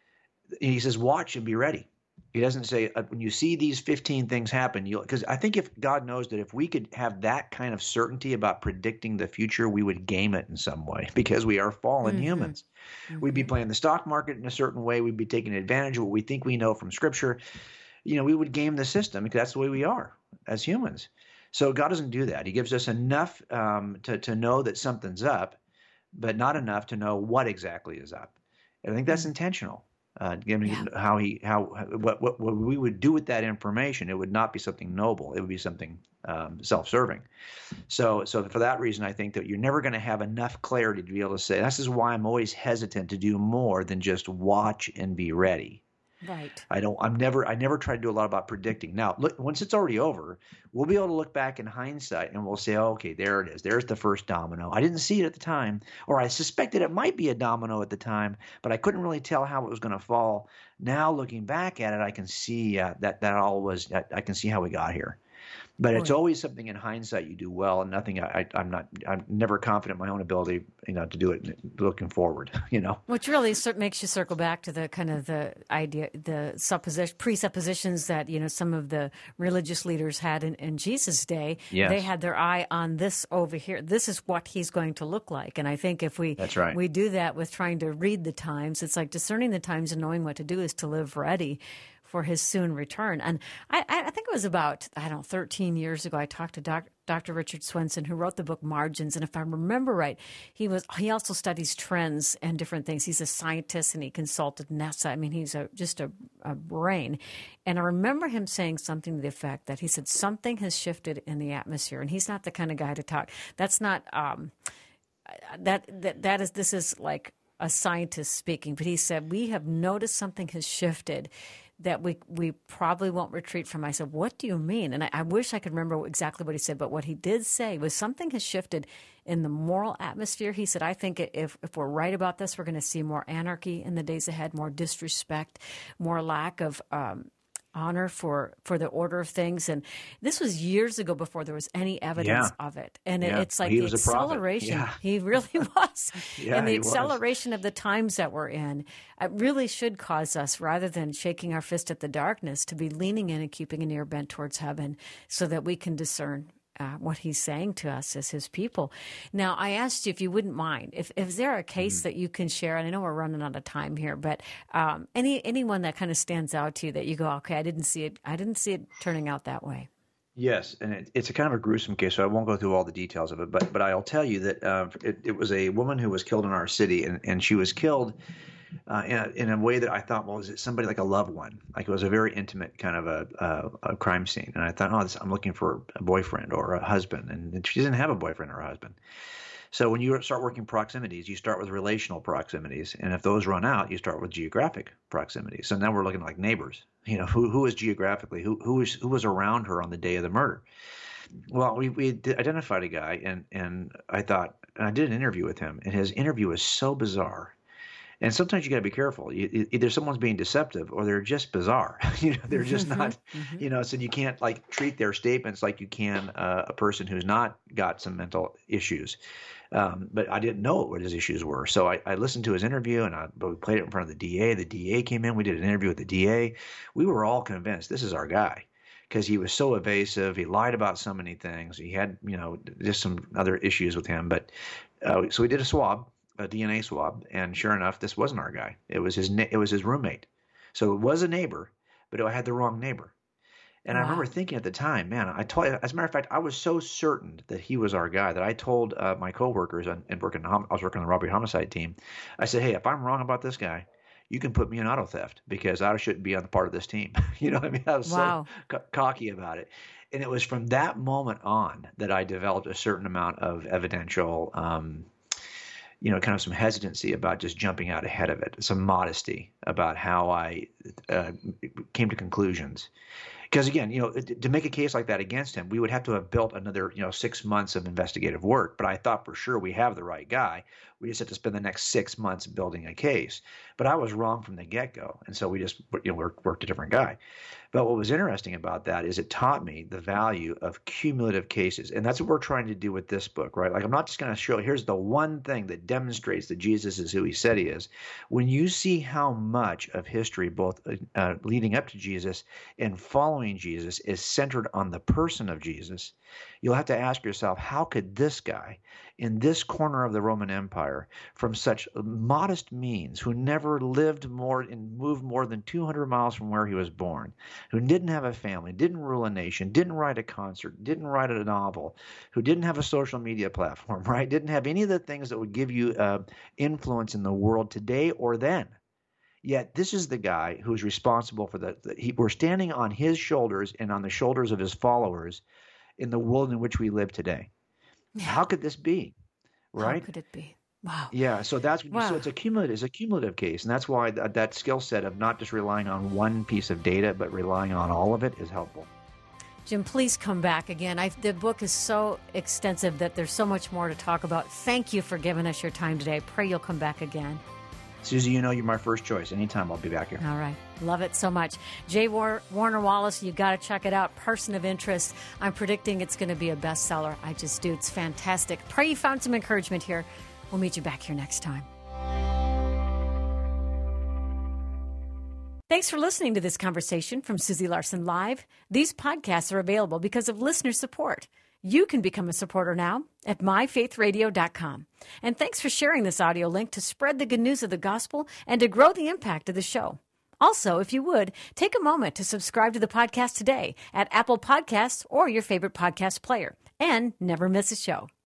Speaker 3: He says, watch and be ready. He doesn't say, uh, when you see these fifteen things happen, you'll, because I think if God knows that if we could have that kind of certainty about predicting the future, we would game it in some way because we are fallen mm-hmm. humans. Mm-hmm. We'd be playing the stock market in a certain way. We'd be taking advantage of what we think we know from Scripture. You know, we would game the system because that's the way we are as humans. So God doesn't do that. He gives us enough um, to, to know that something's up, but not enough to know what exactly is up. And I think that's mm-hmm. intentional. Uh, given yeah. how he how what, what what we would do with that information, it would not be something noble. It would be something um, self-serving. So so for that reason, I think that you're never going to have enough clarity to be able to say. This is why I'm always hesitant to do more than just watch and be ready.
Speaker 1: Right.
Speaker 3: I don't. I'm never. I never try to do a lot about predicting. Now, look, once it's already over, we'll be able to look back in hindsight and we'll say, oh, "Okay, there it is. There's the first domino. I didn't see it at the time, or I suspected it might be a domino at the time, but I couldn't really tell how it was going to fall. Now, looking back at it, I can see uh, that that all was. I, I can see how we got here." But it's
Speaker 1: Boy.
Speaker 3: always something in hindsight you do well, and nothing. I, I, I'm not. I'm never confident in my own ability, you know, to do it looking forward. You know,
Speaker 1: Which really cer- makes you circle back to the kind of the idea, the supposition, presuppositions that, you know, some of the religious leaders had in, in Jesus' day.
Speaker 3: Yes.
Speaker 1: They had their eye on this over here. This is what he's going to look like. And I think if we
Speaker 3: That's right.
Speaker 1: we do that with trying to read the times, it's like discerning the times and knowing what to do is to live ready for his soon return. And I, I think it was about, I don't know, thirteen years ago, I talked to doc, Doctor Richard Swenson, who wrote the book Margins. And if I remember right, he was he also studies trends and different things. He's a scientist and he consulted NASA. I mean, he's a, just a, a brain. And I remember him saying something to the effect that he said, something has shifted in the atmosphere. And he's not the kind of guy to talk. That's not, um, that, that, that is, this is like a scientist speaking. But he said, we have noticed something has shifted that we we probably won't retreat from. I said, what do you mean? And I, I wish I could remember exactly what he said, but what he did say was something has shifted in the moral atmosphere. He said, I think if, if we're right about this, we're going to see more anarchy in the days ahead, more disrespect, more lack of um, honor for, for the order of things. And this was years ago before there was any evidence
Speaker 3: Yeah.
Speaker 1: of it. And it,
Speaker 3: Yeah.
Speaker 1: it's like
Speaker 3: He
Speaker 1: the
Speaker 3: was a prophet.
Speaker 1: acceleration.
Speaker 3: Yeah.
Speaker 1: He really was.
Speaker 3: Yeah,
Speaker 1: and the
Speaker 3: he was.
Speaker 1: acceleration of the times that we're in, it really should cause us, rather than shaking our fist at the darkness, to be leaning in and keeping an ear bent towards heaven so that we can discern Uh, what he's saying to us as his people. Now, I asked you if you wouldn't mind, if, if is there a case
Speaker 3: Mm-hmm.
Speaker 1: that you can share, and I know we're running out of time here, but um, any anyone that kind of stands out to you that you go, okay, I didn't see it, I didn't see it turning out that way.
Speaker 3: Yes, and it, it's a kind of a gruesome case, so I won't go through all the details of it. But but I'll tell you that uh, it, it was a woman who was killed in our city, and, and she was killed uh, in, a, in a way that I thought, well, is it somebody like a loved one? Like it was a very intimate kind of a, a, a crime scene, and I thought, oh, this, I'm looking for a boyfriend or a husband, and she didn't have a boyfriend or a husband. So when you start working proximities, you start with relational proximities, and if those run out, you start with geographic proximities. So now we're looking like neighbors. You know, who who is geographically who who is who was around her on the day of the murder? Well, we we identified a guy, and and I thought, and I did an interview with him, and his interview was so bizarre. And sometimes you got to be careful. You, either someone's being deceptive, or they're just bizarre. you know, they're just not.
Speaker 1: Mm-hmm.
Speaker 3: You know, so you can't like treat their statements like you can uh, a person who's not got some mental issues. Um, but I didn't know what his issues were, so I, I listened to his interview, and I we played it in front of the D A. The D A came in. We did an interview with the D A. We were all convinced this is our guy, because he was so evasive. He lied about so many things. He had, you know, just some other issues with him. But uh, so we did a swab, a D N A swab, and sure enough, this wasn't our guy. It was his. It was his roommate. So it was a neighbor, but it had the wrong neighbor. And
Speaker 1: Wow.
Speaker 3: I remember thinking at the time, man, I told. As a matter of fact, I was so certain that he was our guy that I told uh, my coworkers and, and working. I was working on the robbery homicide team. I said, hey, if I'm wrong about this guy, you can put me in auto theft, because I shouldn't be on the part of this team. you know what I mean? I was
Speaker 1: Wow.
Speaker 3: so co- cocky about it. And it was from that moment on that I developed a certain amount of evidential, um, you know, kind of some hesitancy about just jumping out ahead of it, some modesty about how I uh, came to conclusions. Because again, you know, to make a case like that against him, we would have to have built another, you know, six months of investigative work. But I thought for sure we have the right guy. We just have to spend the next six months building a case. But I was wrong from the get-go, and so we just, you know, worked, worked a different guy. But what was interesting about that is it taught me the value of cumulative cases, and that's what we're trying to do with this book, right? Like I'm not just going to show here's the one thing that demonstrates that Jesus is who he said he is. When you see how much of history, both uh, leading up to Jesus and following Jesus, is centered on the person of Jesus, you'll have to ask yourself, how could this guy in this corner of the Roman Empire, from such modest means, who never lived more and moved more than two hundred miles from where he was born, who didn't have a family, didn't rule a nation, didn't write a concert, didn't write a novel, who didn't have a social media platform, right? Didn't have any of the things that would give you uh, influence in the world today or then. Yet this is the guy who's responsible for the, the he, we're standing on his shoulders and on the shoulders of his followers in the world in which we live today. How could this be? Right?
Speaker 1: How could it be? Wow.
Speaker 3: Yeah, so that's
Speaker 1: Wow.
Speaker 3: so it's a cumulative, it's a cumulative case, and that's why that, that skill set of not just relying on one piece of data but relying on all of it is helpful.
Speaker 1: Jim, please come back again. I, the book is so extensive that there's so much more to talk about. Thank you for giving us your time today. I pray you'll come back again.
Speaker 3: Susie, you know you're my first choice. Anytime, I'll be back here.
Speaker 1: All right. Love it so much. Jay War- Warner Wallace, you got to check it out. Person of Interest. I'm predicting it's going to be a bestseller. I just do. It's fantastic. Pray you found some encouragement here. We'll meet you back here next time. Thanks for listening to this conversation from Susie Larson Live. These podcasts are available because of listener support. You can become a supporter now at my faith radio dot com. And thanks for sharing this audio link to spread the good news of the gospel and to grow the impact of the show. Also, if you would, take a moment to subscribe to the podcast today at Apple Podcasts or your favorite podcast player. And never miss a show.